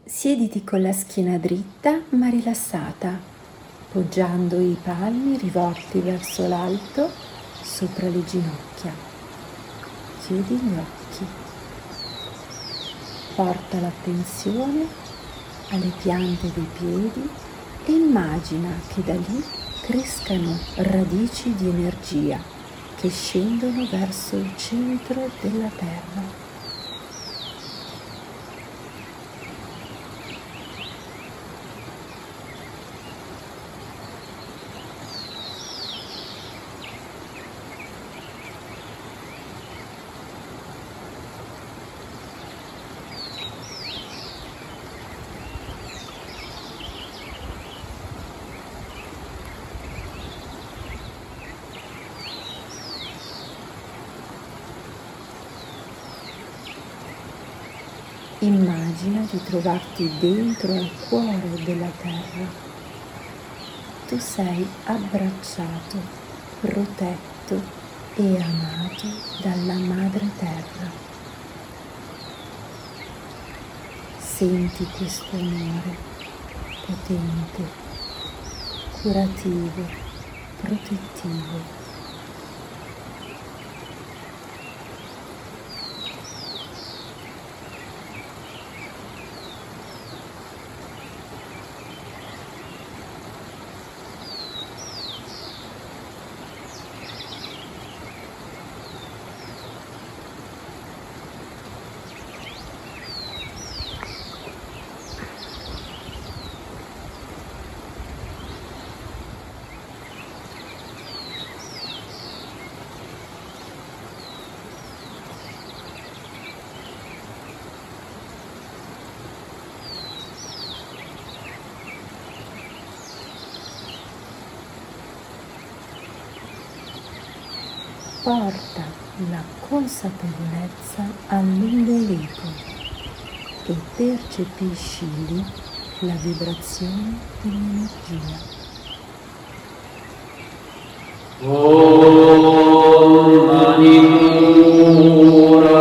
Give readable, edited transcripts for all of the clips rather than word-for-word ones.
Siediti con la schiena dritta ma rilassata, poggiando i palmi rivolti verso l'alto sopra le ginocchia. Chiudi gli occhi. Porta l'attenzione alle piante dei piedi e immagina che da lì crescano radici di energia che scendono verso il centro della terra. Immagina di trovarti dentro al cuore della terra. Tu sei abbracciato, protetto e amato dalla madre terra. Senti questo amore potente, curativo, protettivo. Porta la consapevolezza all'ombelico e percepisci lì la vibrazione dell'energia. Om Manipura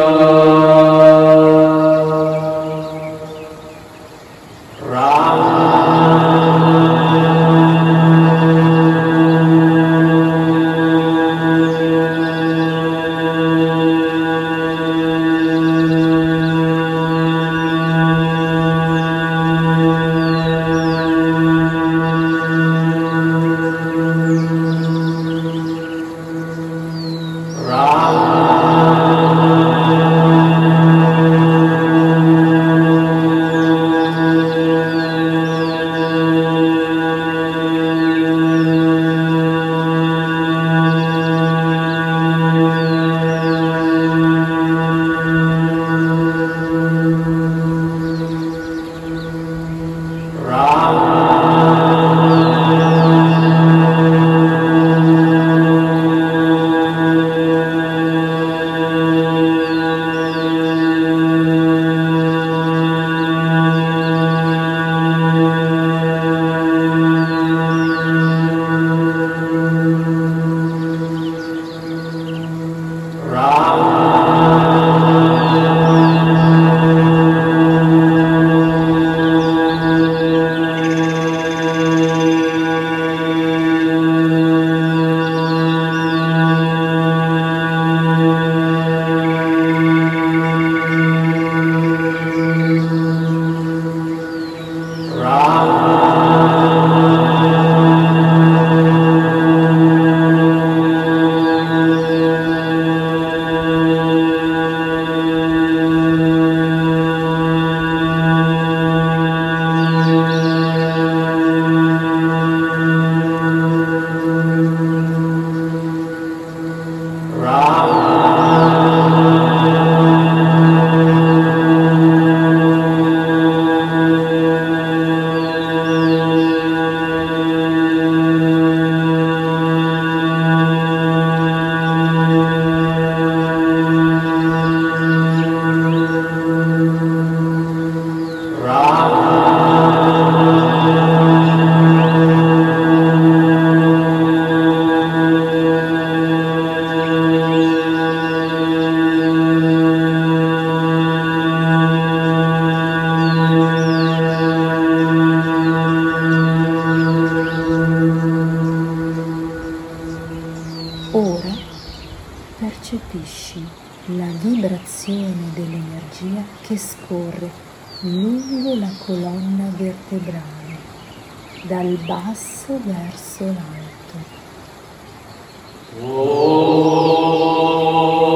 lungo la colonna vertebrale, dal basso verso l'alto.